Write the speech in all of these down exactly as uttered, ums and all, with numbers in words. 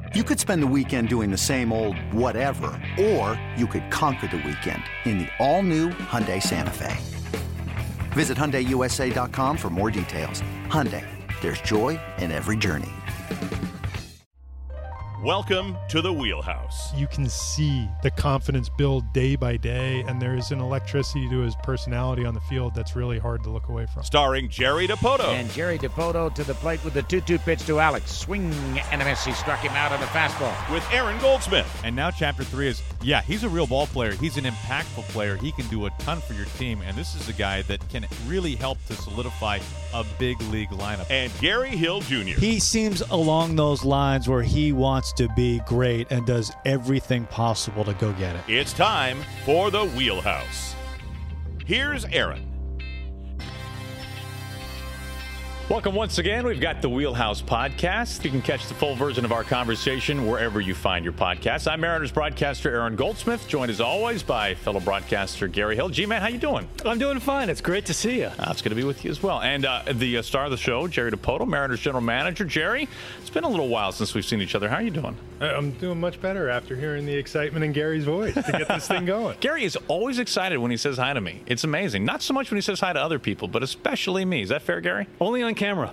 You could spend the weekend doing the same old whatever, or you could conquer the weekend in the all-new Hyundai Santa Fe. Visit Hyundai U S A dot com for more details. Hyundai, there's joy in every journey. Welcome to the Wheelhouse. You can see the confidence build day by day, and there's an electricity to his personality on the field that's really hard to look away from. Starring Jerry Dipoto. And Jerry Dipoto to the plate with the two two pitch to Alex. Swing and a miss. He struck him out on the fastball. With Aaron Goldsmith. And now chapter three is, yeah, he's a real ball player. He's an impactful player. He can do a ton for your team, and this is a guy that can really help to solidify a big league lineup. And Gary Hill Junior He seems along those lines where he wants to be great and does everything possible to go get it. It's time for the Wheelhouse. Here's Aaron. Welcome once again. We've got the Wheelhouse Podcast. You can catch the full version of our conversation wherever you find your podcasts. I'm Mariners broadcaster Aaron Goldsmith, joined as always by fellow broadcaster Gary Hill. G-Man, how you doing? I'm doing fine. It's great to see you. Uh, it's good to be with you as well. And uh, the uh, star of the show, Jerry Dipoto, Mariners general manager. Jerry, it's been a little while since we've seen each other. How are you doing? I'm doing much better after hearing the excitement in Gary's voice to get this thing going. Gary is always excited when he says hi to me. It's amazing. Not so much when he says hi to other people, but especially me. Is that fair, Gary? Only on camera.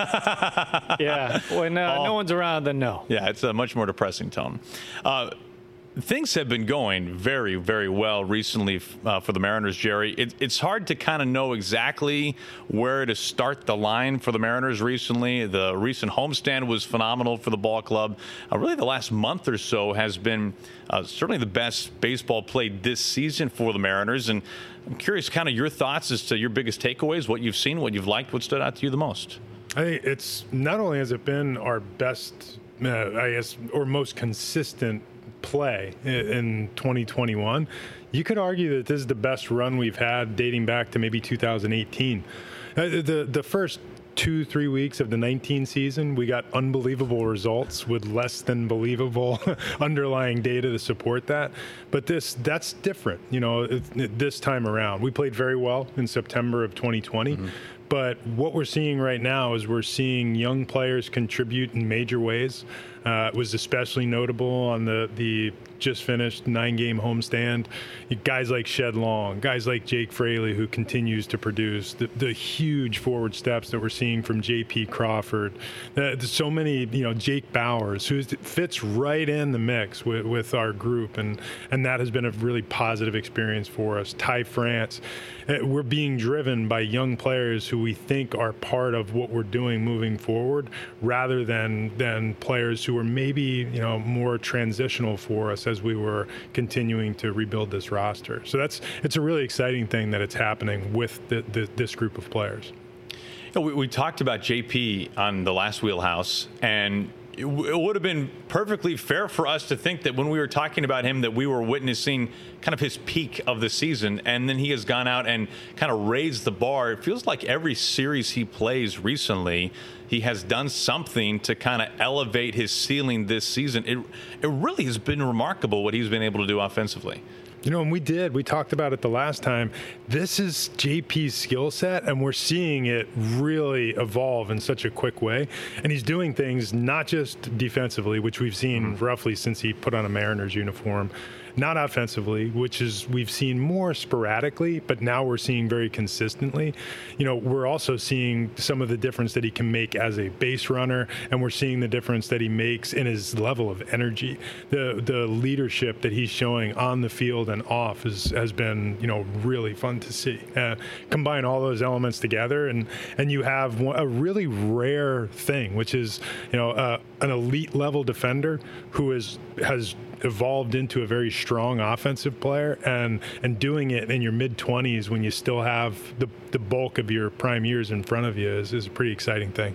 Yeah. When uh, oh. no one's around, then no. Yeah, it's a much more depressing tone. Uh, things have been going very, very well recently uh, for the Mariners, Jerry. It, it's hard to kind of know exactly where to start the line for the Mariners recently. The recent homestand was phenomenal for the ball club. Uh, really, the last month or so has been uh, certainly the best baseball played this season for the Mariners. And I'm curious kind of your thoughts as to your biggest takeaways, what you've seen, what you've liked, what stood out to you the most. I think it's not only has it been our best, uh, I guess, or most consistent play in twenty twenty-one, you could argue that this is the best run we've had dating back to maybe two thousand eighteen. Uh, the the first two, three weeks of the nineteen season, we got unbelievable results with less than believable underlying data to support that. But this, that's different, you know, it, it, this time around. We played very well in September of twenty twenty. Mm-hmm. But what we're seeing right now is we're seeing young players contribute in major ways. Uh, it was especially notable on the, the just finished nine-game homestand. Guys like Shed Long, guys like Jake Fraley, who continues to produce, the, the huge forward steps that we're seeing from J P Crawford. Uh, so many, you know, Jake Bowers, who fits right in the mix with, with our group, and, and that has been a really positive experience for us. Ty France. Uh, we're being driven by young players who we think are part of what we're doing moving forward, rather than than players who are maybe, you know, more transitional for us as we were continuing to rebuild this roster. So that's it's a really exciting thing that it's happening with the, the, this group of players. You know, we, we talked about J P on the last Wheelhouse, and it, w- it would have been perfectly fair for us to think that when we were talking about him that we were witnessing kind of his peak of the season, and then he has gone out and kind of raised the bar. It feels like every series he plays recently, he has done something to kind of elevate his ceiling this season. It it really has been remarkable what he's been able to do offensively. You know, and we did. We talked about it the last time. This is J P's skill set, and we're seeing it really evolve in such a quick way. And he's doing things not just defensively, which we've seen mm-hmm. roughly since he put on a Mariners uniform, not offensively, which is we've seen more sporadically, but now we're seeing very consistently. You know, we're also seeing some of the difference that he can make as a base runner, and we're seeing the difference that he makes in his level of energy. The the leadership that he's showing on the field and off is, has been, you know, really fun to see. Uh, combine all those elements together, and and you have one, a really rare thing, which is, you know, uh, an elite level defender who is has evolved into a very strong offensive player, and and doing it in your mid-twenties when you still have the, the bulk of your prime years in front of you is, is a pretty exciting thing.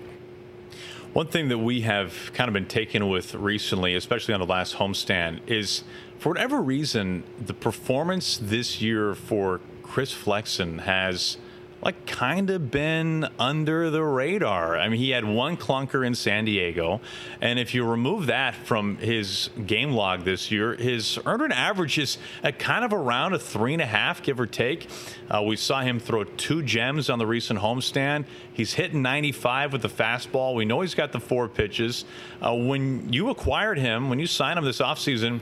One thing that we have kind of been taken with recently, especially on the last homestand, is for whatever reason, the performance this year for Chris Flexen has like kind of been under the radar. I mean, he had one clunker in San Diego, and if you remove that from his game log this year, his earned run average is at kind of around a three and a half, give or take. Uh, we saw him throw two gems on the recent homestand. He's hitting ninety-five with the fastball. We know he's got the four pitches. Uh, when you acquired him, when you signed him this offseason,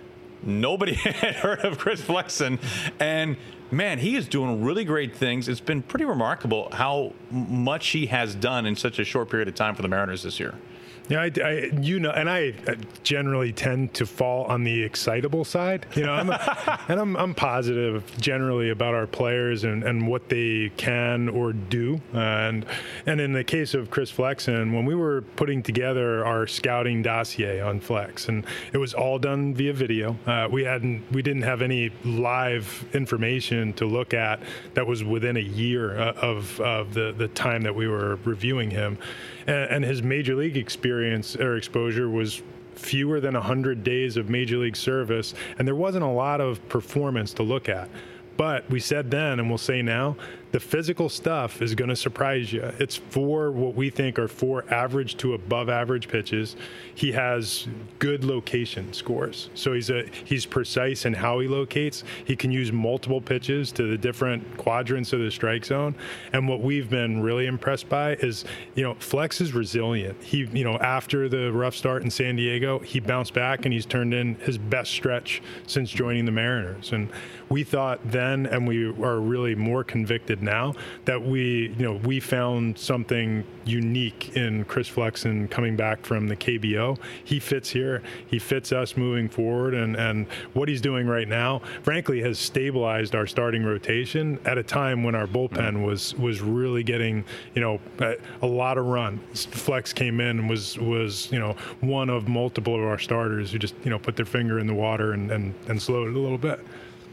nobody had heard of Chris Flexen, and man, he is doing really great things. It's been pretty remarkable how much he has done in such a short period of time for the Mariners this year. Yeah, I, I, you know, and I generally tend to fall on the excitable side, you know, I'm a, and I'm, I'm positive generally about our players and, and what they can or do. Uh, and and in the case of Chris Flexen, when we were putting together our scouting dossier on Flex, and it was all done via video, uh, we hadn't, we didn't have any live information to look at that was within a year of of the the time that we were reviewing him. And his major league experience or exposure was fewer than one hundred days of major league service, and there wasn't a lot of performance to look at. But we said then, and we'll say now, the physical stuff is going to surprise you. It's four what we think are four average to above average pitches. He has good location scores. So he's a he's precise in how he locates. He can use multiple pitches to the different quadrants of the strike zone. And what we've been really impressed by is, you know, Flex is resilient. He, you know, after the rough start in San Diego, he bounced back and he's turned in his best stretch since joining the Mariners. And we thought then, and we are really more convicted now, that we, you know, we found something unique in Chris Flexen coming back from the K B O. He fits here. He fits us moving forward, and, and what he's doing right now, frankly, has stabilized our starting rotation at a time when our bullpen was was really getting, you know, a, a lot of run. Flex came in and was was you know one of multiple of our starters who just, you know, put their finger in the water and and, and slowed it a little bit.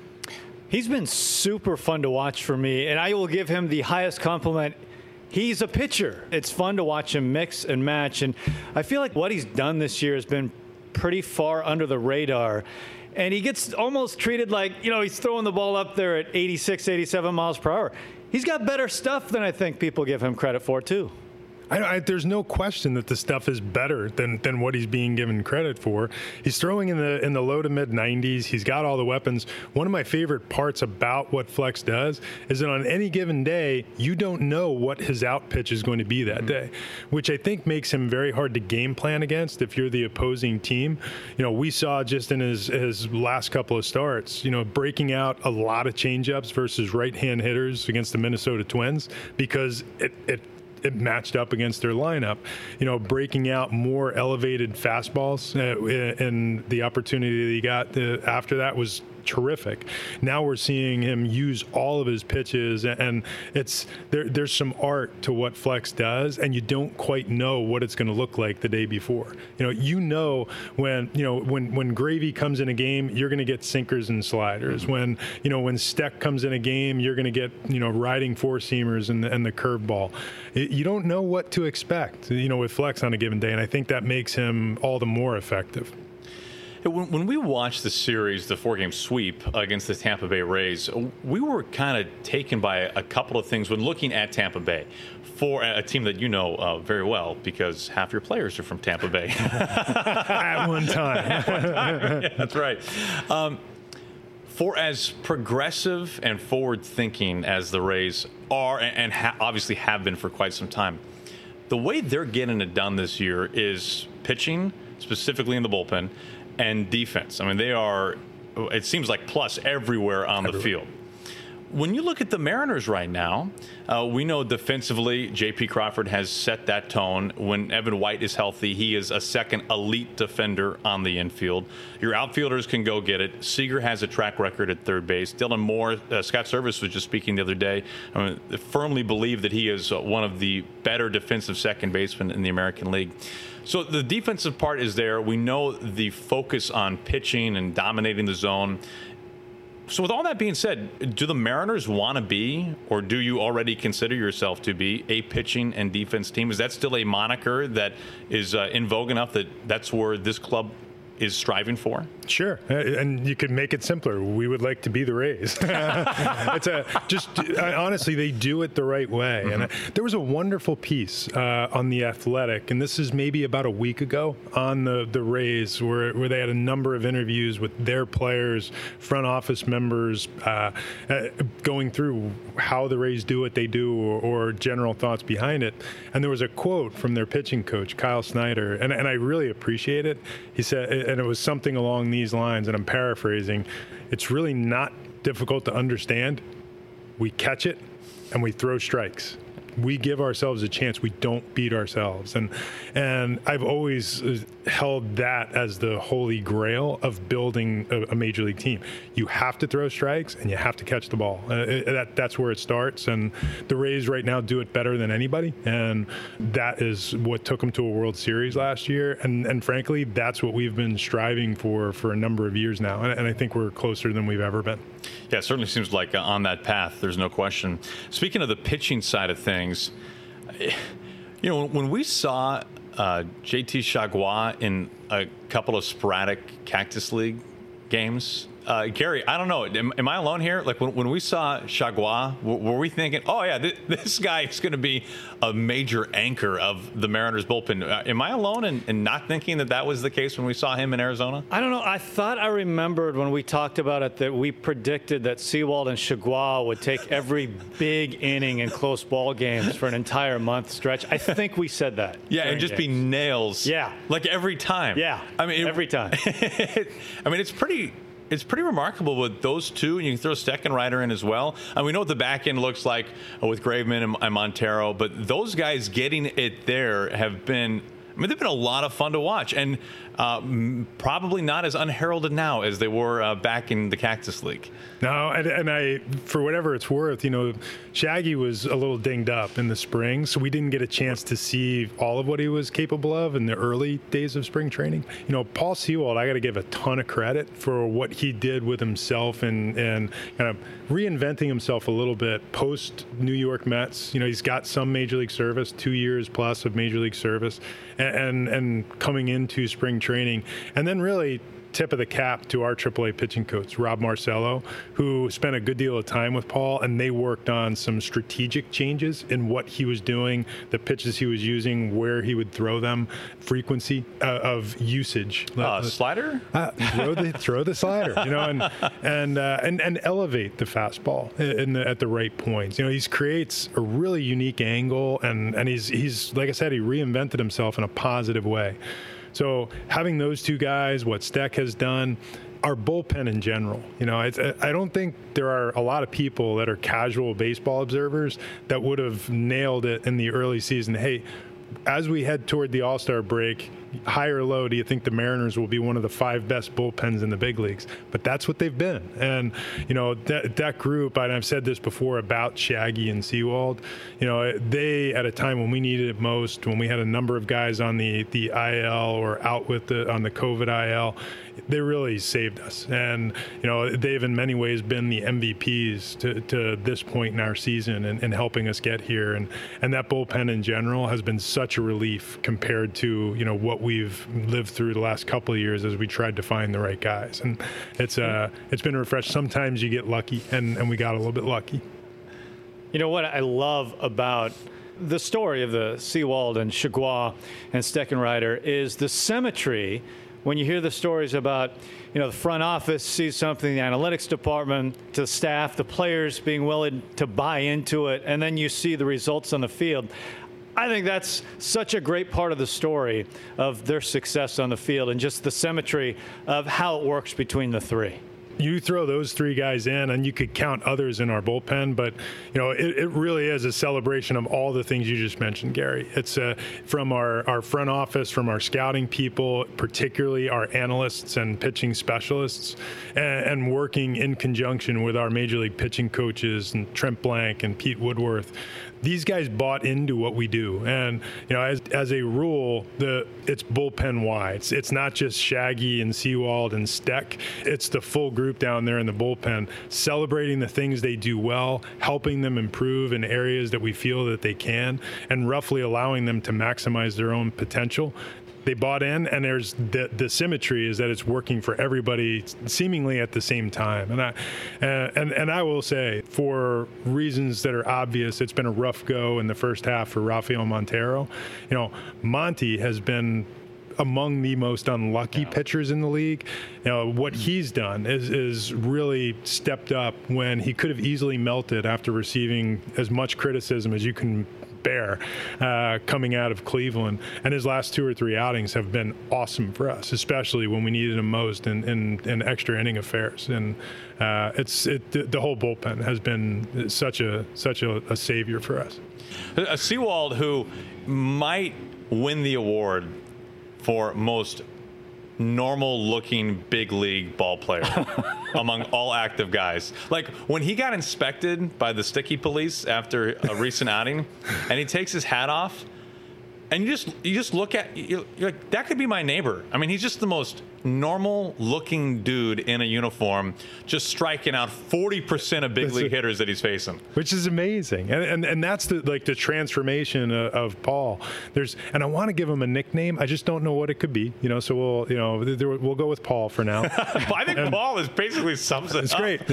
He's been super fun to watch for me, and I will give him the highest compliment. He's a pitcher. It's fun to watch him mix and match, and I feel like what he's done this year has been pretty far under the radar. And he gets almost treated like, you know, he's throwing the ball up there at eighty-six, eighty-seven miles per hour. He's got better stuff than I think people give him credit for, too. I, I, there's no question that the stuff is better than, than what he's being given credit for. He's throwing in the in the low to mid nineties. He's got all the weapons. One of my favorite parts about what Flex does is that on any given day, you don't know what his out pitch is going to be that mm-hmm. day, which I think makes him very hard to game plan against if you're the opposing team. You know, we saw just in his, his last couple of starts, you know, breaking out a lot of changeups versus right-hand hitters against the Minnesota Twins because it, it it matched up against their lineup, you know, breaking out more elevated fastballs, uh, and the opportunity that he got uh, after that was terrific. Now we're seeing him use all of his pitches, and it's there, there's some art to what Flex does, and you don't quite know what it's going to look like the day before. You know, you know when you know when when Gravy comes in a game, you're going to get sinkers and sliders. When you know when Steck comes in a game, you're going to get you know riding four seamers and the, and the curveball. You don't know what to expect, you know, with Flex on a given day, and I think that makes him all the more effective. When we watched the series, the four-game sweep against the Tampa Bay Rays, we were kind of taken by a couple of things when looking at Tampa Bay, for a team that you know uh, very well because half your players are from Tampa Bay. At one time. At one time. Yeah, that's right. Um, for as progressive and forward-thinking as the Rays are, and ha- obviously have been for quite some time, the way they're getting it done this year is pitching, specifically in the bullpen, and defense. I mean, they are, it seems like plus everywhere on everywhere. the field. When you look at the Mariners right now, uh, we know defensively J P Crawford has set that tone. When Evan White is healthy, he is a second elite defender on the infield. Your outfielders can go get it. Seager has a track record at third base. Dylan Moore, uh, Scott Service was just speaking the other day. I mean, firmly believe that he is uh, one of the better defensive second basemen in the American League. So the defensive part is there. We know the focus on pitching and dominating the zone. So with all that being said, do the Mariners want to be, or do you already consider yourself to be, a pitching and defense team? Is that still a moniker that is uh, in vogue enough that that's where this club is striving for? Sure, and you could make it simpler. We would like to be the Rays. It's a just honestly, they do it the right way. Mm-hmm. And there was a wonderful piece uh, on The Athletic, and this is maybe about a week ago, on the the Rays, where where they had a number of interviews with their players, front office members, uh, uh, going through how the Rays do what they do, or, or general thoughts behind it. And there was a quote from their pitching coach, Kyle Snyder, and and I really appreciate it. He said, and it was something along these lines, and I'm paraphrasing, it's really not difficult to understand. We catch it and we throw strikes. We give ourselves a chance. We don't beat ourselves. And and I've always held that as the holy grail of building a, a major league team. You have to throw strikes and you have to catch the ball. Uh, it, that, that's where it starts. And the Rays right now do it better than anybody. And that is what took them to a World Series last year. And, and frankly, that's what we've been striving for for a number of years now. And, and I think we're closer than we've ever been. Yeah, it certainly seems like uh, on that path, there's no question. Speaking of the pitching side of things, you know, when we saw uh, J T Chargois in a couple of sporadic Cactus League games, uh, Gary, I don't know, am, am I alone here? Like when, when we saw Chargois, w- were we thinking, oh yeah, th- this guy is going to be a major anchor of the Mariners bullpen? Uh, am I alone in, in not thinking that that was the case when we saw him in Arizona? I don't know. I thought I remembered when we talked about it that we predicted that Sewald and Chargois would take every big inning in close ball games for an entire month stretch. I think we said that. Yeah, and just games. be nails. Yeah. Like every time. Yeah. I mean, every time. I mean, it's pretty... It's pretty remarkable with those two, and you can throw Steckenrider in as well. And we know what the back end looks like with Graveman and, and Montero, but those guys getting it there have been, I mean, they've been a lot of fun to watch, and uh, probably not as unheralded now as they were uh, back in the Cactus League. No, and, and I, for whatever it's worth, you know, Shaggy was a little dinged up in the spring, so we didn't get a chance to see all of what he was capable of in the early days of spring training. You know, Paul Sewald, I got to give a ton of credit for what he did with himself and, and kind of reinventing himself a little bit post New York Mets. You know, he's got some Major League service, two years plus of Major League service, and, and, and coming into spring training, and then really tip of the cap to our triple A pitching coach, Rob Marcello, who spent a good deal of time with Paul, and they worked on some strategic changes in what he was doing, the pitches he was using, where he would throw them, frequency uh, of usage. Uh, slider? Uh, throw the throw the slider, you know, and and uh, and and elevate the fastball in the, at the right points. You know, he creates a really unique angle, and and he's he's like I said, he reinvented himself in a positive way. So having those two guys, what Steck has done, our bullpen in general, you know, it's, I don't think there are a lot of people that are casual baseball observers that would have nailed it in the early season. Hey, as we head toward the All-Star break, high or low, do you think the Mariners will be one of the five best bullpens in the big leagues? But that's what they've been. And, you know, that, that group, and I've said this before about Shaggy and Sewald, you know, they, at a time when we needed it most, when we had a number of guys on the, the I L or out with the, on the COVID I L, they really saved us. And, you know, they've in many ways been the M V Ps to, to this point in our season and, and helping us get here. And, and that bullpen in general has been such a relief compared to, you know, what we've lived through the last couple of years as we tried to find the right guys. And it's uh, it's been refreshed. Sometimes you get lucky, and, and we got a little bit lucky. You know what I love about the story of the Sewald and Chargois and Steckenrider is the symmetry. When you hear the stories about, you know, the front office sees something, the analytics department, to the staff, the players being willing to buy into it, and then you see the results on the field. I think that's such a great part of the story of their success on the field and just the symmetry of how it works between the three. You throw those three guys in, and you could count others in our bullpen, but you know it, it really is a celebration of all the things you just mentioned, Gary. It's uh, from our, our front office, from our scouting people, particularly our analysts and pitching specialists, and, and working in conjunction with our Major League pitching coaches and Trent Blank and Pete Woodworth. These guys bought into what we do, and you know, as as a rule, the it's bullpen wide. It's, it's not just Shaggy and Sewald and Steck. It's the full group down there in the bullpen, celebrating the things they do well, helping them improve in areas that we feel that they can, and roughly allowing them to maximize their own potential. they bought in, and there's the, the symmetry is that it's working for everybody seemingly at the same time. And I, uh, and, and I will say, for reasons that are obvious, it's been a rough go in the first half for Rafael Montero. You know, Monty has been among the most unlucky pitchers in the league. You know, what he's done is is really stepped up when he could have easily melted after receiving as much criticism as you can bear uh, coming out of Cleveland. And his last two or three outings have been awesome for us, especially when we needed him most in, in, in extra inning affairs. And uh, it's it, the whole bullpen has been such a such a, a savior for us. A Sewald who might win the award for most normal-looking big league ball player among all active guys. Like, when he got inspected by the sticky police after a recent outing, and he takes his hat off, and you just you just look at you're like, that could be my neighbor. I mean, he's just the most normal-looking dude in a uniform, just striking out forty percent of big that's league a, hitters that he's facing, which is amazing. And and, and that's the like the transformation of, of Paul. There's and I want to give him a nickname. I just don't know what it could be. You know, so we'll you know there, we'll go with Paul for now. I think and, Paul is basically sums it it's up. Great.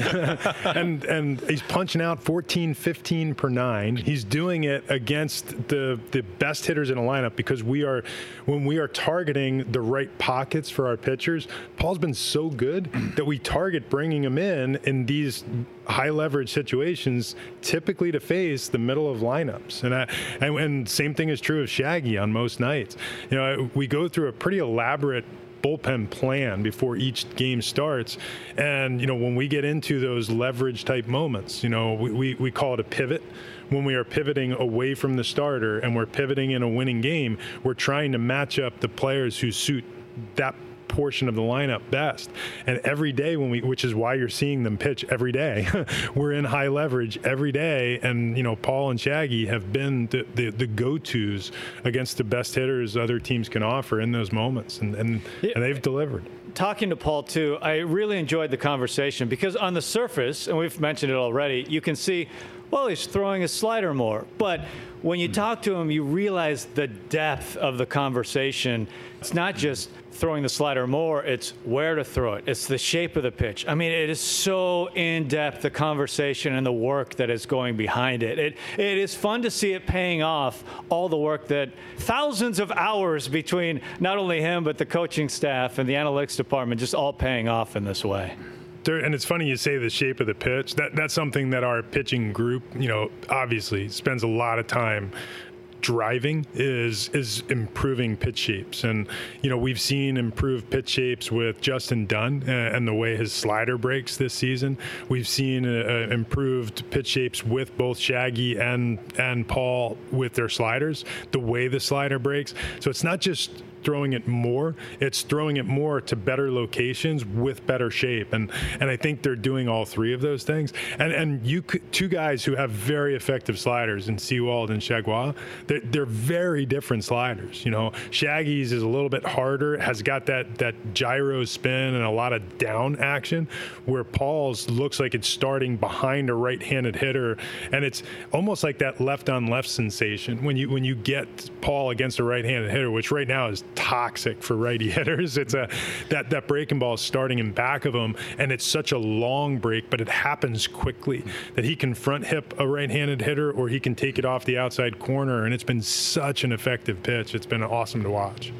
and and he's punching out fourteen, fifteen per nine. He's doing it against the the best hitters in a lineup, because we are when we are targeting the right pockets for our pitch. Paul's been so good that we target bringing him in in these high leverage situations, typically to face the middle of lineups. And, I, and and same thing is true of Shaggy on most nights. You know, we go through a pretty elaborate bullpen plan before each game starts. And, you know, when we get into those leverage type moments, you know, we, we, we call it a pivot. When we are pivoting away from the starter and we're pivoting in a winning game, we're trying to match up the players who suit that portion of the lineup best. And every day when we, which is why you're seeing them pitch every day, we're in high leverage every day. And, you know, Paul and Shaggy have been the, the, the go-tos against the best hitters other teams can offer in those moments. And, and, yeah. and they've delivered. Talking to Paul, too, I really enjoyed the conversation, because on the surface, and we've mentioned it already, you can see, well, he's throwing his slider more. But when you talk to him, you realize the depth of the conversation. It's not just throwing the slider more, it's where to throw it. It's the shape of the pitch. I mean, it is so in-depth, the conversation and the work that is going behind it. It it is fun to see it paying off, all the work that thousands of hours between not only him, but the coaching staff and the analytics department, just all paying off in this way. And it's funny you say the shape of the pitch. That that's something that our pitching group, you know, obviously spends a lot of time driving is is improving pitch shapes. And, you know, we've seen improved pitch shapes with Justin Dunn uh, and the way his slider breaks this season. We've seen uh, uh, improved pitch shapes with both Shaggy and and Paul with their sliders, the way the slider breaks. So it's not just throwing it more, it's throwing it more to better locations with better shape. And and I think they're doing all three of those things. And and you could, two guys who have very effective sliders in Sewald and Chagua, they're, they're very different sliders. You know, Shaggy's is a little bit harder, has got that that gyro spin and a lot of down action, where Paul's looks like it's starting behind a right-handed hitter, and it's almost like that left on left sensation when you when you get Paul against a right-handed hitter, which right now is toxic for righty hitters. It's a that that breaking ball is starting in back of him, and it's such a long break, but it happens quickly that he can front hip a right-handed hitter, or he can take it off the outside corner, and it's been such an effective pitch. It's been awesome to watch.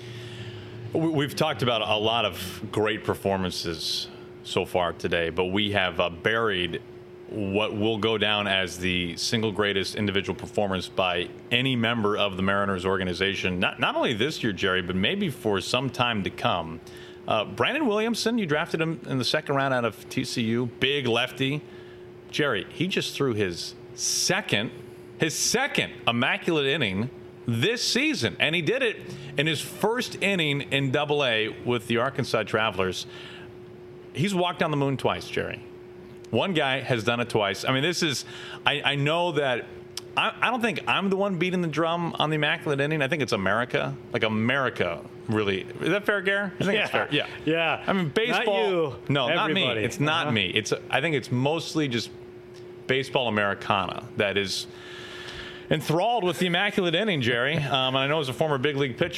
We've talked about a lot of great performances so far today, but we have uh, buried what will go down as the single greatest individual performance by any member of the Mariners organization, not not only this year, Jerry, but maybe for some time to come. Uh, Brandon Williamson, you drafted him in the second round out of T C U, big lefty. Jerry, he just threw his second, his second immaculate inning this season, and he did it in his first inning in Double A with the Arkansas Travelers. He's walked down the moon twice, Jerry. One guy has done it twice. I mean, this is, I, I know that, I, I don't think I'm the one beating the drum on the immaculate inning. I think it's America. Like, America, really. Is that fair, Gare? I think yeah. it's fair. Yeah. Yeah. I mean, baseball. Not you. No, Everybody. not me. It's not uh-huh. me. It's, I think it's mostly just baseball Americana that is enthralled with the immaculate inning, Jerry. Um, and I know as a former big league pitcher,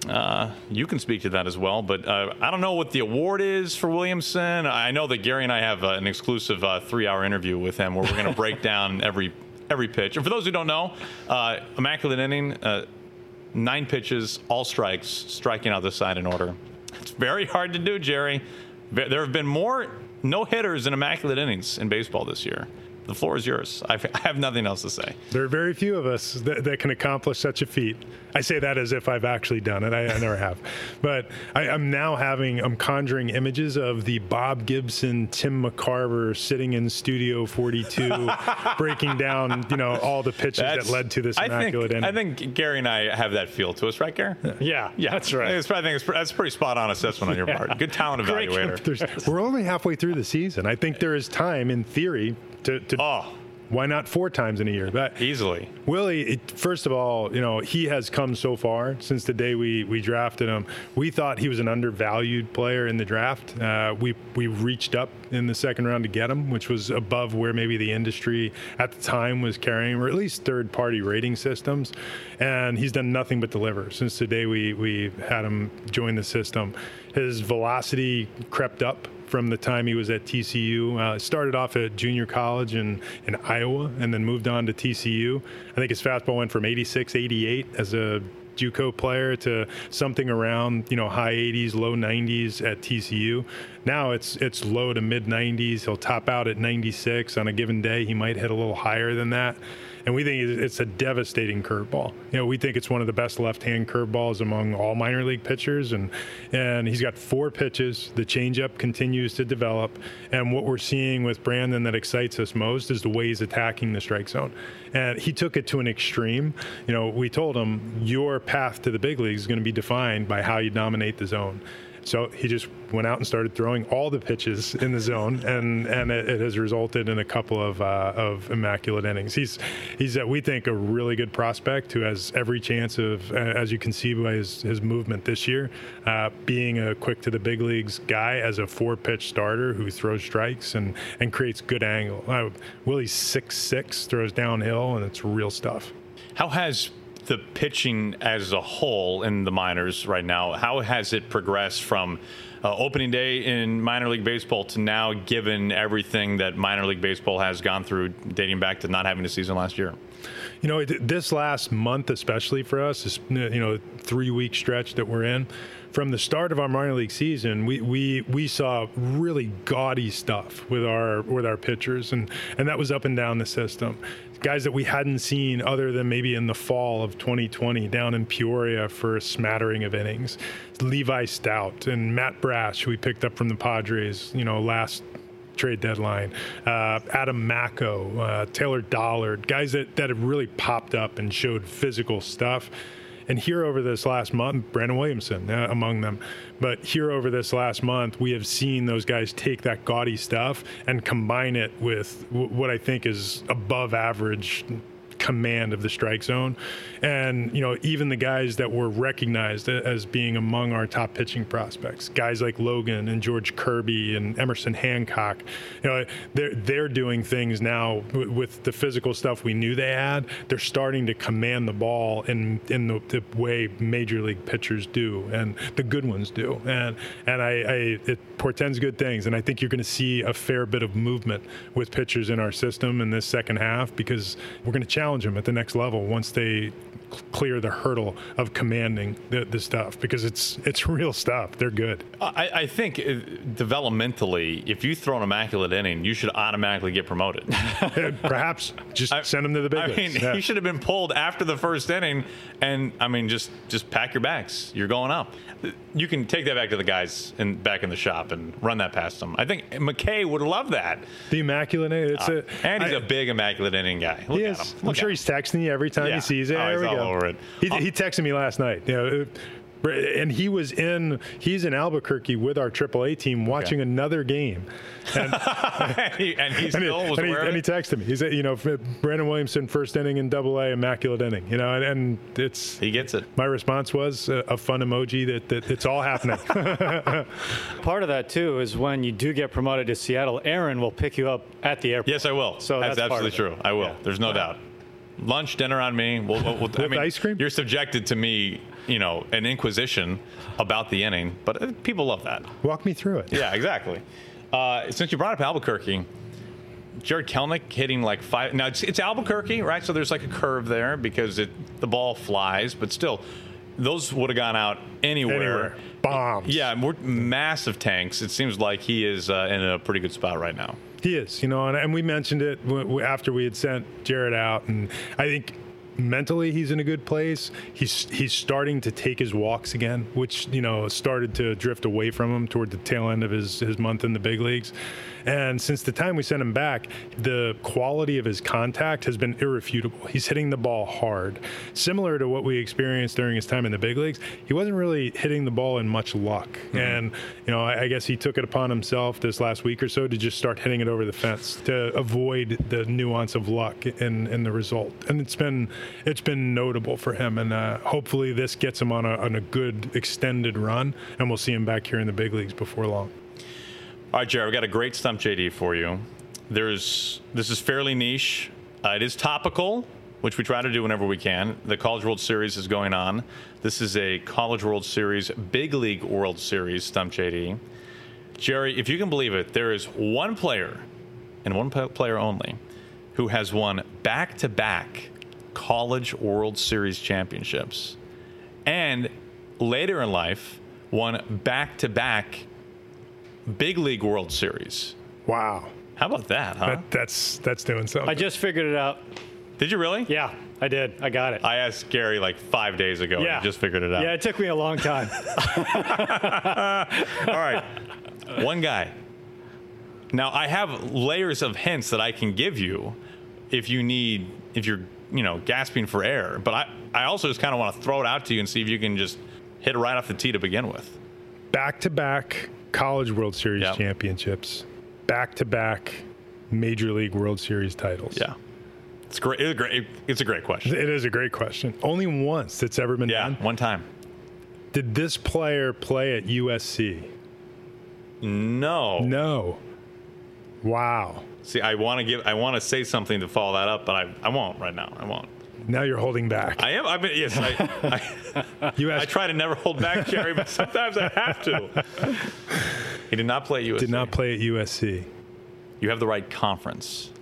Uh, you can speak to that as well, but uh, I don't know what the award is for Williamson. I know that Gary and I have uh, an exclusive uh, three-hour interview with him where we're going to break down every every pitch. And for those who don't know, uh, immaculate inning, uh, nine pitches, all strikes, striking out the side in order. It's very hard to do, Jerry. There have been more no-hitters in immaculate innings in baseball this year. The floor is yours. I've, I have nothing else to say. There are very few of us that, that can accomplish such a feat. I say that as if I've actually done it. I, I never have. But I, I'm now having, I'm conjuring images of the Bob Gibson, Tim McCarver sitting in Studio forty-two, breaking down, you know, all the pitches That's, that led to this I immaculate think, inning. I think Gary and I have that feel to us, right, Gary? Yeah, Yeah, that's right. It's, I think it's, that's a pretty spot-on assessment on your part. Good talent evaluator. There's- We're only halfway through the season. I think there is time, in theory, to, to Oh, why not four times in a year? But easily. Willie, it, first of all, you know, he has come so far since the day we, we drafted him. We thought he was an undervalued player in the draft. Uh, we we reached up in the second round to get him, which was above where maybe the industry at the time was carrying, or at least third-party rating systems. And he's done nothing but deliver since the day we, we had him join the system. His velocity crept up from the time he was at T C U. Uh, started off at junior college in, in Iowa and then moved on to T C U. I think his fastball went from eighty-six, eighty-eight as a JUCO player to something around, you know, high eighties, low nineties at T C U. Now it's it's low to mid nineties. He'll top out at ninety-six on a given day. He might hit a little higher than that. And we think it's a devastating curveball. You know, we think it's one of the best left-hand curveballs among all minor league pitchers. And and he's got four pitches. The changeup continues to develop. And what we're seeing with Brandon that excites us most is the way he's attacking the strike zone. And he took it to an extreme. You know, we told him your path to the big leagues is going to be defined by how you dominate the zone. So he just went out and started throwing all the pitches in the zone, and, and it, it has resulted in a couple of uh, of immaculate innings. He's he's uh, we think a really good prospect who has every chance of, uh, as you can see by his, his movement this year, uh, being a quick to the big leagues guy as a four pitch starter who throws strikes and, and creates good angle. Uh, Willie's six six, throws downhill, and it's real stuff. How has the pitching as a whole in the minors right now, how has it progressed from uh, opening day in minor league baseball to now, given everything that minor league baseball has gone through dating back to not having a season last year? You know, this last month, especially for us, this, you know, three-week stretch that we're in, from the start of our minor league season, we, we, we saw really gaudy stuff with our with our pitchers, and, and that was up and down the system. Guys that we hadn't seen other than maybe in the fall of twenty twenty down in Peoria for a smattering of innings. Levi Stout and Matt Brash, who we picked up from the Padres, you know, last trade deadline, uh, Adam Macko, uh, Taylor Dollard, guys that, that have really popped up and showed physical stuff. And here over this last month, Brandon Williamson uh, among them. But here over this last month, we have seen those guys take that gaudy stuff and combine it with w- what I think is above average command of the strike zone. And, you know, even the guys that were recognized as being among our top pitching prospects, guys like Logan and George Kirby and Emerson Hancock, you know, they're, they're doing things now with the physical stuff we knew they had. They're starting to command the ball in, in the, the way major league pitchers do, and the good ones do. And, and I, I it portends good things. And I think you're going to see a fair bit of movement with pitchers in our system in this second half, because we're going to challenge them at the next level once they clear the hurdle of commanding the, the stuff, because it's it's real stuff. They're good. I, I think developmentally, if you throw an immaculate inning, you should automatically get promoted. Perhaps just I, send them to the big I leagues. mean, yeah. You should have been pulled after the first inning, and I mean, just just pack your bags. You're going up. You can take that back to the guys in back in the shop and run that past them. I think McKay would love that. The immaculate inning. It's uh, a, and he's I, a big immaculate inning guy. Look he at is. him. I'm Look sure at he's texting you every time yeah. he sees it. Oh, there he's we all go. over it. He, he texted me last night. You know, and he was in he's in Albuquerque with our triple A team watching okay. another game, and, and, he, and he still and he, was and he, aware and of he it? texted me. He said, you know, Brandon Williamson first inning in double A, immaculate inning, you know, and, and it's he gets it. My response was a, a fun emoji that, that it's all happening. Part of that too is when you do get promoted to Seattle, Aaron will pick you up at the airport. Yes, I will. So that's, that's absolutely true. I will. Yeah. There's no wow. doubt. Lunch, dinner on me. We'll, we'll, With I mean, ice cream? You're subjected to me you know, an inquisition about the inning, but uh, people love that. Walk me through it. Yeah, exactly. Uh, since you brought up Albuquerque, Jared Kelenic hitting like five. Now it's, it's Albuquerque, right? So there's like a curve there because it the ball flies, but still, those would have gone out anywhere. Anywhere. Bombs. Yeah, more massive tanks. It seems like he is uh, in a pretty good spot right now. He is, you know, and, and we mentioned it w- w- after we had sent Jared out, and I think mentally he's in a good place. He's he's starting to take his walks again, which, you know, started to drift away from him toward the tail end of his, his month in the big leagues. And since the time we sent him back, the quality of his contact has been irrefutable. He's hitting the ball hard. Similar to what we experienced during his time in the big leagues, he wasn't really hitting the ball in much luck. Mm-hmm. And, you know, I, I guess he took it upon himself this last week or so to just start hitting it over the fence to avoid the nuance of luck in, in the result. And it's been it's been notable for him. And uh, hopefully this gets him on a, on a good extended run, and we'll see him back here in the big leagues before long. All right, Jared, we got a great Stump J D for you. There's this is fairly niche. Uh, it is topical, which we try to do whenever we can. The College World Series is going on. This is a College World Series, Big League World Series Stump J D. Jerry, if you can believe it, there is one player, and one player only, who has won back-to-back College World Series championships, and later in life won back-to-back Big League World Series. Wow. How about that, huh? That, that's that's doing something. I just figured it out. Did you really? Yeah, I did. I got it. I asked Gary like five days ago, Yeah. and he just figured it out. Yeah, it took me a long time. All right. One guy. Now, I have layers of hints that I can give you if you need, if you're, you know, gasping for air. But I, I also just kind of want to throw it out to you and see if you can just hit it right off the tee to begin with. Back-to-back College World Series Yep. championships, back-to-back Major League World Series titles. Yeah. It's great. It's a great, it's a great question. It is a great question. Only once it's ever been Yeah, done. one time. Did this player play at U S C? No. No. Wow. See, I want to give, I want to say something to follow that up, but I, I won't right now. I won't. Now you're holding back. I am. I've been. Yes. I. I, U S I try to never hold back, Jerry, but sometimes I have to. He did not play at U S C. Did not play at U S C. You have the right conference.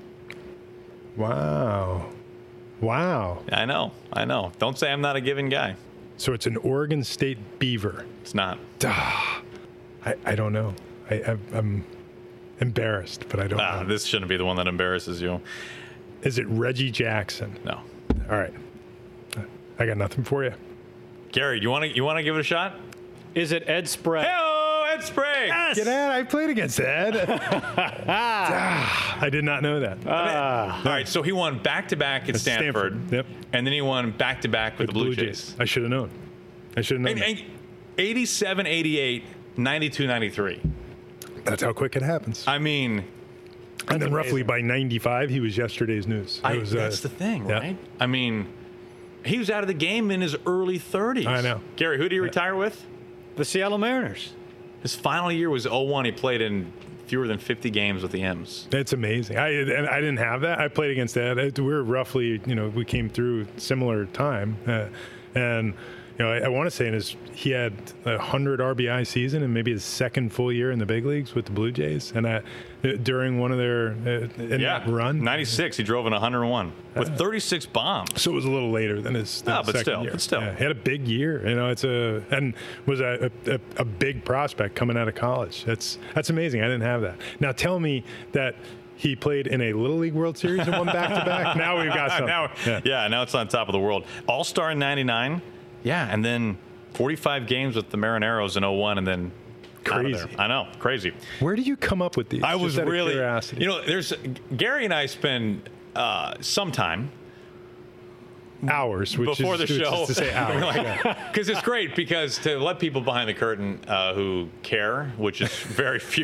Wow. Wow. I know. I know. Don't say I'm not a giving guy. So it's an Oregon State Beaver. It's not. Ah, I, I don't know. I, I, I'm embarrassed, but I don't Ah, know. this shouldn't be the one that embarrasses you. Is it Reggie Jackson? No. All right. I got nothing for you. Gary, you want to you want to give it a shot? Is it Ed Sprague? Hello, Ed Sprague. Get Ed. I played against Ed. Ah, I did not know that. All right, so he won back-to-back at At Stanford. Stanford, yep. And then he won back-to-back with, With the Blue Jays. I should have known. I should have known. And, that. and eighty-seven, eighty-eight, ninety-two, ninety-three. That's how quick it happens. I mean, and then roughly by ninety-five, he was yesterday's news. It I, was, uh, that's the thing, yeah. right? I mean, he was out of the game in his early thirties. I know. Gary, who did he retire with? The Seattle Mariners. His final year was oh one. He played in fewer than fifty games with the M's. It's amazing. I and I didn't have that. I played against Ed. We were roughly, you know, we came through similar time, uh, and you know, I, I want to say in his he had a hundred R B I season and maybe his second full year in the big leagues with the Blue Jays, and I, during one of their uh, in Yeah, that run, ninety-six. He drove in one oh one with thirty-six bombs. So it was a little later than his, than No, his but second still, year. but still. Yeah, he had a big year. You know, it's a and was a, a, a big prospect coming out of college. That's that's amazing. I didn't have that. Now tell me that he played in a Little League World Series and won back to back. Now we've got something. now, yeah. yeah, now it's on top of the world. All-Star in ninety-nine. Yeah, and then forty-five games with the Marineros in oh one, and then out of Crazy. there. I know, crazy. Where do you come up with these? I Just was out of really, curiosity. you know, there's Gary and I spend uh, some time hours which before is, the which show is to say hours. yeah. because it's great because to let people behind the curtain uh, who care, which is very few.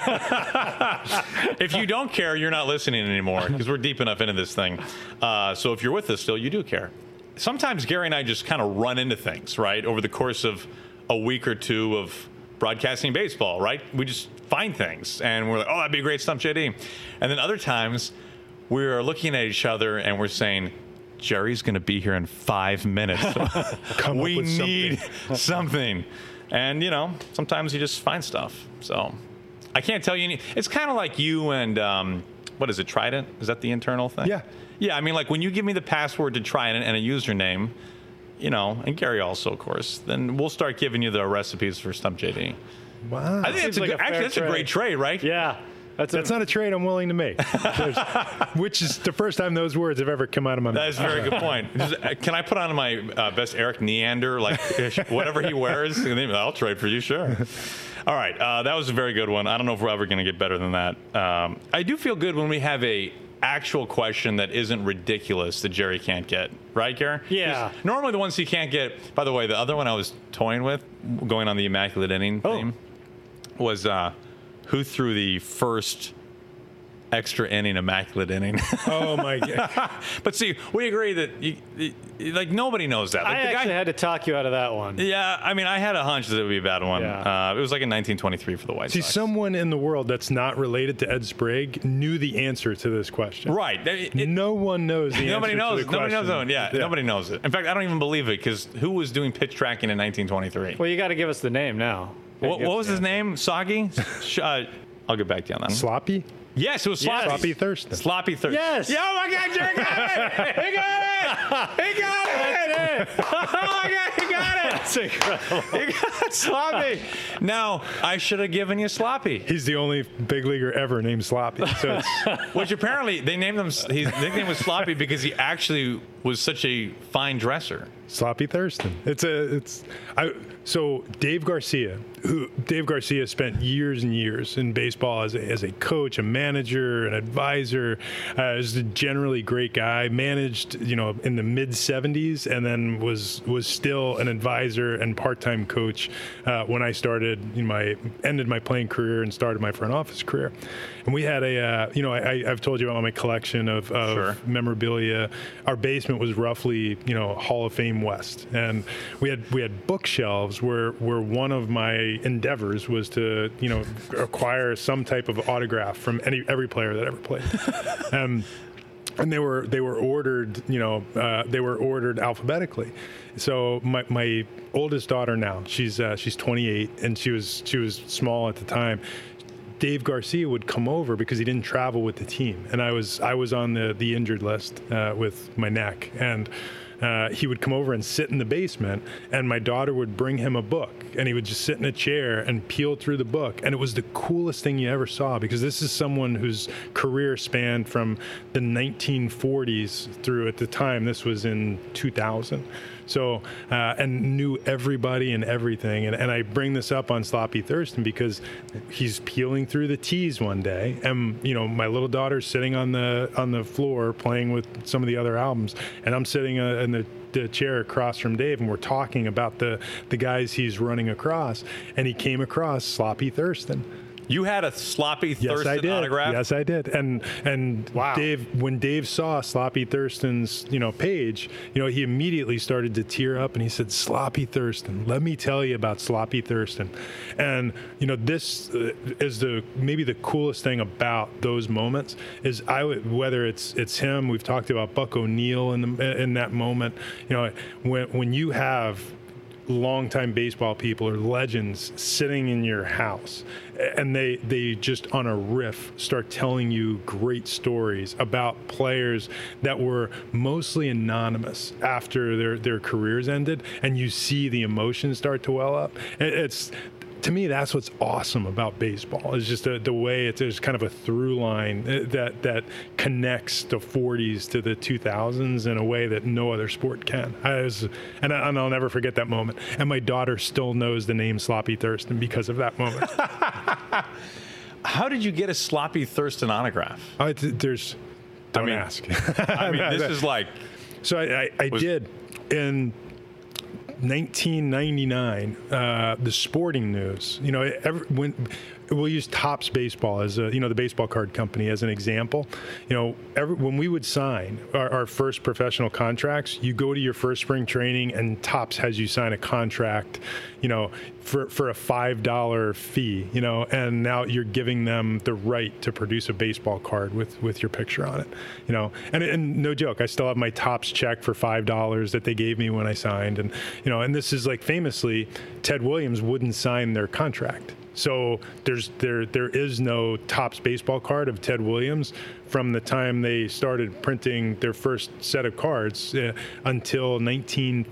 If you don't care, you're not listening anymore because we're deep enough into this thing. Uh, so if you're with us still, you do care. Sometimes Gary and I just kind of run into things, right, over the course of a week or two of broadcasting baseball, right? We just find things and we're like, oh, that'd be a great Stump J D. And then other times we are looking at each other and we're saying, Jerry's going to be here in five minutes. Come we up with need something. something. And, you know, sometimes you just find stuff. So I can't tell you any. It's kind of like you and, um, what is it, Trident? Is that the internal thing? Yeah. Yeah, I mean, like when you give me the password to Trident and a username, you know, and Gary also, of course, then we'll start giving you the recipes for Stump J D. Wow. I think Seems that's a like good, a actually, fair that's a great trade, right? Yeah. That's, That's a, not a trade I'm willing to make. There's- Which is the first time those words have ever come out of my mouth. That is a very good point. Just, uh, can I put on my uh, best Eric Neander, like whatever he wears? I'll trade for you, sure. All right, uh, that was a very good one. I don't know if we're ever going to get better than that. Um, I do feel good when we have a actual question that isn't ridiculous that Jerry can't get, right, Gary? Yeah. 'Cause normally the ones he can't get. By the way, the other one I was toying with, going on the Immaculate Inning Oh. theme, was uh, who threw the first extra inning, Immaculate Inning. Oh, my God. But see, we agree that you, you, like nobody knows that. Like I the actually guy, had to talk you out of that one. yeah, I mean, I had a hunch that it would be a bad one. Yeah. Uh, it was like in nineteen twenty-three for the White See, Sox. someone in the world that's not related to Ed Sprague knew the answer to this question. Right. It- it- No one knows the nobody answer knows. to the Nobody knows that question. one. Yeah, nobody knows it. In fact, I don't even believe it because who was doing pitch tracking in nineteen twenty-three? Well, you got to give us the name now. What, what was his name? Soggy? Sh- uh, I'll get back to you on that. one. Sloppy? Yes, it was Sloppy. Sloppy Thurston. Sloppy Thurston. Yes. Yeah, oh my God, Jerry got it! He got it! He got it! Oh my God, he got it! That's incredible. He got Sloppy. Now, I should have given you Sloppy. He's the only big leaguer ever named Sloppy. So it's, Which apparently they named him, his nickname was Sloppy because he actually was such a fine dresser. Sloppy Thurston. It's a it's I so Dave Garcia, who Dave Garcia spent years and years in baseball as a, as a coach, a manager, an advisor, uh, is a generally great guy. Managed, you know, in the mid seventies, and then was was still an advisor and part-time coach uh, when I started in my ended my playing career and started my front office career. And we had a uh, you know I, I've told you about my collection of, of Sure. memorabilia. Our basement was roughly, you know, Hall of Fame West, and we had we had bookshelves where where one of my endeavors was to, you know, acquire some type of autograph from any every player that ever played. um, and they were they were ordered, you know, uh, they were ordered alphabetically. So my my oldest daughter now, she's uh, she's twenty-eight, and she was she was small at the time. Dave Garcia would come over because he didn't travel with the team, and I was I was on the the injured list uh, with my neck, and uh, he would come over and sit in the basement, and my daughter would bring him a book, and he would just sit in a chair and peel through the book, and it was the coolest thing you ever saw because this is someone whose career spanned from the nineteen forties through, at the time this was in two thousand. So, uh, and knew everybody and everything. And, and I bring this up on Sloppy Thurston because he's peeling through the tees one day, and, you know, my little daughter's sitting on the on the floor playing with some of the other albums, and I'm sitting uh, in the, the chair across from Dave, and we're talking about the, the guys he's running across, and he came across Sloppy Thurston. You had a Sloppy Yes, Thurston I did. autograph? Yes, I did. And and Wow. Dave, when Dave saw Sloppy Thurston's, you know, page, you know, he immediately started to tear up, and he said, "Sloppy Thurston, let me tell you about Sloppy Thurston." And you know, this uh, is the maybe the coolest thing about those moments is I would, whether it's it's him. We've talked about Buck O'Neill in the in that moment. You know, when when you have longtime baseball people or legends sitting in your house, and they they just on a riff start telling you great stories about players that were mostly anonymous after their their careers ended, and you see the emotions start to well up. It- it's to me, that's what's awesome about baseball. Is just the, the way it's there's kind of a through line that that connects the forties to the two thousands in a way that no other sport can. I was, and, I, and I'll never forget that moment. And my daughter still knows the name Sloppy Thurston because of that moment. How did you get a Sloppy Thurston autograph? I, there's, don't mean- ask. I mean, this is like, So I, I, I Was- did, and nineteen ninety-nine, uh, the Sporting News. You know, every, when we'll use Topps Baseball as a, you know, the baseball card company as an example. You know, every, when we would sign our, our first professional contracts, you go to your first spring training and Topps has you sign a contract, you know, for, for a five dollar fee, you know, and now you're giving them the right to produce a baseball card with, with your picture on it, you know, and, and no joke, I still have my Topps check for five dollars that they gave me when I signed. And, you know, and this is like famously, Ted Williams wouldn't sign their contract. So there's there there is no Topps baseball card of Ted Williams from the time they started printing their first set of cards uh, until nineteen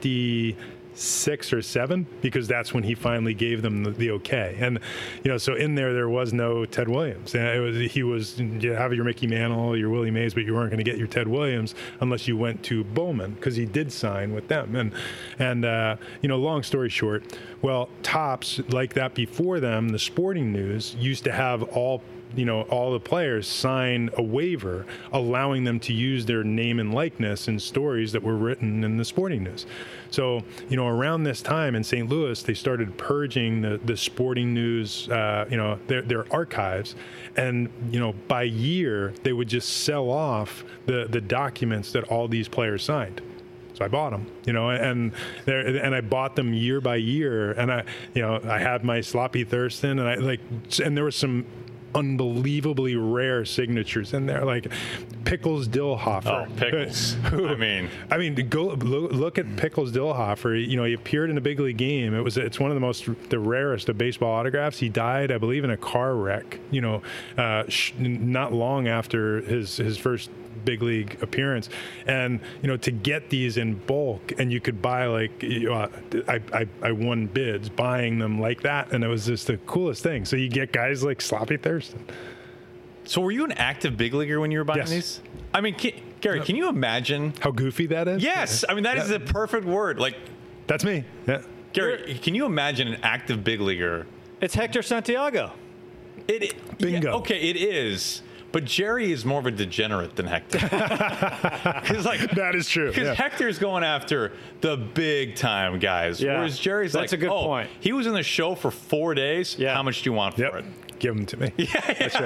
fifty-six or seven, because that's when he finally gave them the, the okay. And you know, so in there there was no Ted Williams. And it was he was you have your Mickey Mantle, your Willie Mays, but you weren't going to get your Ted Williams unless you went to Bowman, because he did sign with them. And and uh, you know, long story short, well, Topps, like that before them, the Sporting News used to have all you know, all the players sign a waiver allowing them to use their name and likeness in stories that were written in the Sporting News. So, you know, around this time in Saint Louis, they started purging the, the Sporting News, uh, you know, their, their archives. And, you know, by year, they would just sell off the, the documents that all these players signed. So I bought them, you know, and and I bought them year by year. And I, you know, I had my Sloppy Thurston, and I like, and there was some unbelievably rare signatures in there, like Pickles Dillhofer. Oh, Pickles. Who, I mean, I mean, go look, look at Pickles Dillhofer. You know, he appeared in a big league game. It was it's one of the most the rarest of baseball autographs. He died, I believe, in a car wreck. You know, uh, sh- not long after his his first big league appearance. And you know, to get these in bulk, and you could buy like you know, I, I I won bids buying them like that, and it was just the coolest thing. So you get guys like Sloppy Thurston. So were you an active big leaguer when you were buying Yes. these? I mean, can, Gary, can you imagine How goofy that is? Yes, I mean that Yeah. is the perfect word. Like, That's me. Yeah. Gary, can you imagine an active big leaguer? It's Hector Santiago. It Bingo. yeah, okay, it is. But Jerry is more of a degenerate than Hector. Because like That is true. Because Yeah. Hector's going after the big time guys, Yeah, whereas Jerry's that's like, a good oh, point. he was in the show for four days. Yeah. How much do you want Yep. for it? Give them to me. That's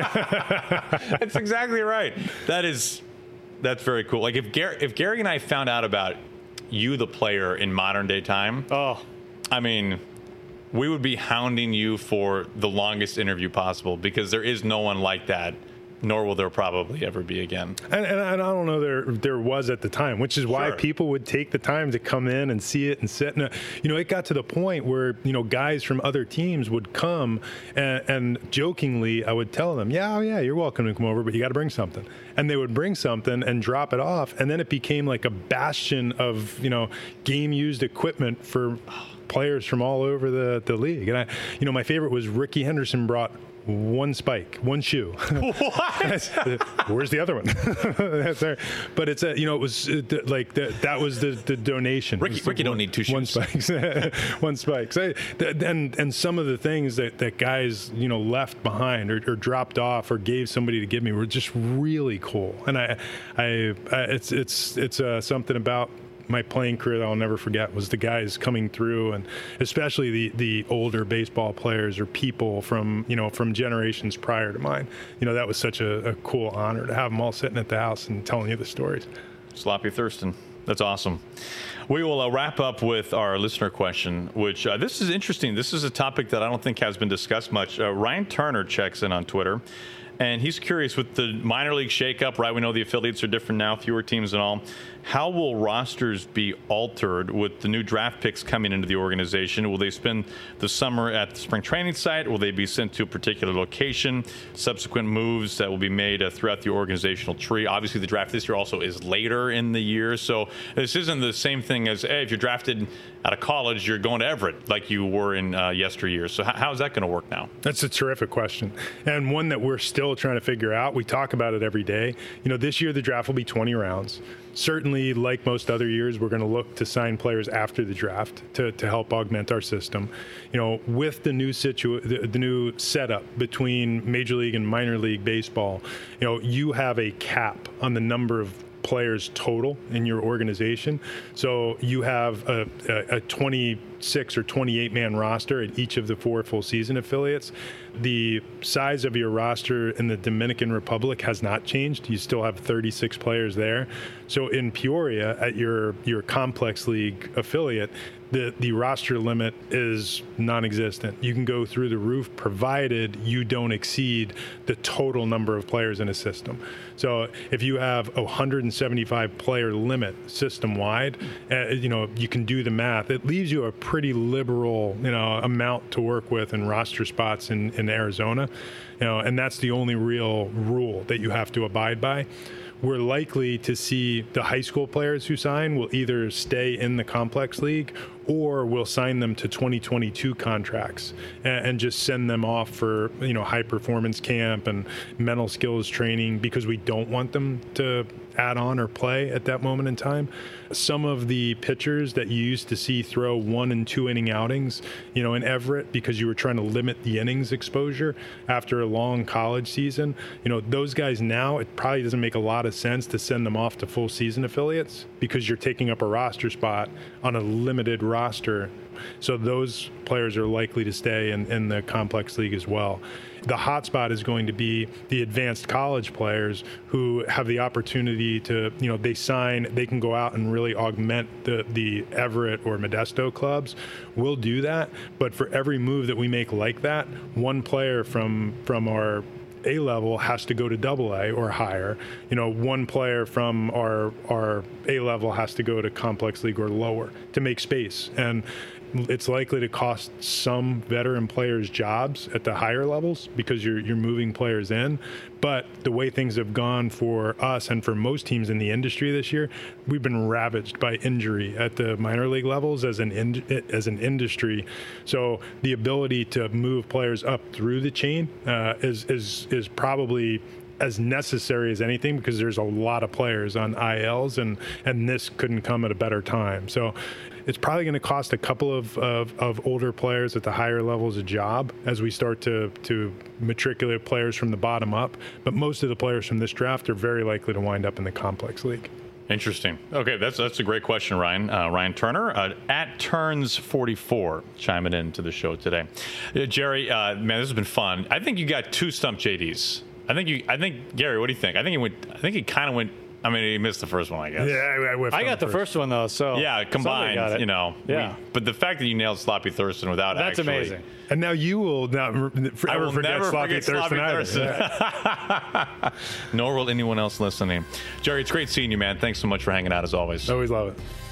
right. That's exactly right. That is, that's very cool. Like if Gary, if Gary and I found out about you, the player, in modern day time, Oh, I mean, we would be hounding you for the longest interview possible, because there is no one like that, nor will there probably ever be again. And, and I don't know there there was at the time, which is why Sure. people would take the time to come in and see it and sit. And you know, it got to the point where you know guys from other teams would come, and, and jokingly I would tell them, "Yeah, oh yeah, you're welcome to come over, but you got to bring something." And they would bring something and drop it off, and then it became like a bastion of you know game used equipment for players from all over the the league. And I, you know, my favorite was Ricky Henderson brought one spike, one shoe. What? Where's the other one? That's there. But it's a, you know, it was uh, th- like the, that was the, the donation. Ricky- It was the Ricky don't one- need two One shoes. spike. One spike. So, th- and and some of the things that, that guys you know left behind or, or dropped off or gave somebody to give me were just really cool. And I, I, I it's it's it's uh, something about my playing career that I'll never forget was the guys coming through, and especially the the older baseball players or people from you know from generations prior to mine. You know, that was such a, a cool honor to have them all sitting at the house and telling you the stories. Sloppy Thurston. That's awesome. We will uh, wrap up with our listener question, which uh, this is interesting. This is a topic that I don't think has been discussed much. Uh, Ryan Turner checks in on Twitter, and he's curious with the minor league shakeup, right? We know the affiliates are different now, fewer teams and all. How will rosters be altered with the new draft picks coming into the organization? Will they spend the summer at the spring training site? Will they be sent to a particular location? Subsequent moves that will be made uh, throughout the organizational tree. Obviously, the draft this year also is later in the year, so this isn't the same thing as, hey, if you're drafted out of college, you're going to Everett like you were in uh, yesteryear. So how, how's that going to work now? That's a terrific question, and one that we're still trying to figure out. We talk about it every day. You know, this year the draft will be twenty rounds. Certainly, like most other years, we're going to look to sign players after the draft to, to help augment our system. You know, with the new situ the, the new setup between Major League and minor league baseball, you know, you have a cap on the number of players total in your organization. So you have a, a, a twenty-six or twenty-eight man roster at each of the four full season affiliates. The size of your roster in the Dominican Republic has not changed. You still have thirty-six players there. So in Peoria, at your your complex league affiliate, the, the roster limit is non-existent. You can go through the roof provided you don't exceed the total number of players in a system. So if you have a one hundred seventy-five player limit system-wide, uh, you know, you can do the math. It leaves you a pretty liberal, you know, amount to work with in roster spots in, in Arizona, you know, and that's the only real rule that you have to abide by. We're likely to see the high school players who sign will either stay in the complex league or we'll sign them to twenty twenty-two contracts and, and just send them off for, you know, high performance camp and mental skills training because we don't want them to add on or play at that moment in time. Some of the pitchers that you used to see throw one and two inning outings, you know, in Everett because you were trying to limit the innings exposure after a long college season, you know, those guys now, it probably doesn't make a lot of sense to send them off to full season affiliates because you're taking up a roster spot on a limited roster. So those players are likely to stay in, in the complex league as well. The hot spot is going to be the advanced college players who have the opportunity to, you know, they sign, they can go out and really augment the, the Everett or Modesto clubs. We'll do that. But for every move that we make like that, one player from from our A level has to go to double A or higher. You know, one player from our our A level has to go to complex league or lower to make space. And it's likely to cost some veteran players jobs at the higher levels because you're you're moving players in. But the way things have gone for us and for most teams in the industry this year, we've been ravaged by injury at the minor league levels as an in, as an industry. So the ability to move players up through the chain uh, is is is probably as necessary as anything because there's a lot of players on I Ls and and this couldn't come at a better time. So it's probably going to cost a couple of, of, of older players at the higher levels a job as we start to, to matriculate players from the bottom up. But most of the players from this draft are very likely to wind up in the complex league. Interesting. Okay, that's that's a great question, Ryan. Uh, Ryan Turner uh, at Turns forty-four chiming in to the show today. Uh, Jerry, uh, man, this has been fun. I think you got two stump J Ds. I think you. I think Gary. What do you think? I think he went. I think he kind of went. I mean, he missed the first one, I guess. Yeah, I, I, I got the first. first one though. So yeah, combined, you know. Yeah. We, but the fact that you nailed Sloppy Thurston without that's actually, amazing. And now you will not forever I will forget never Sloppy forget Thurston. Sloppy Thurston. Yeah. Nor will anyone else listening. Jerry, it's great seeing you, man. Thanks so much for hanging out as always. Always love it.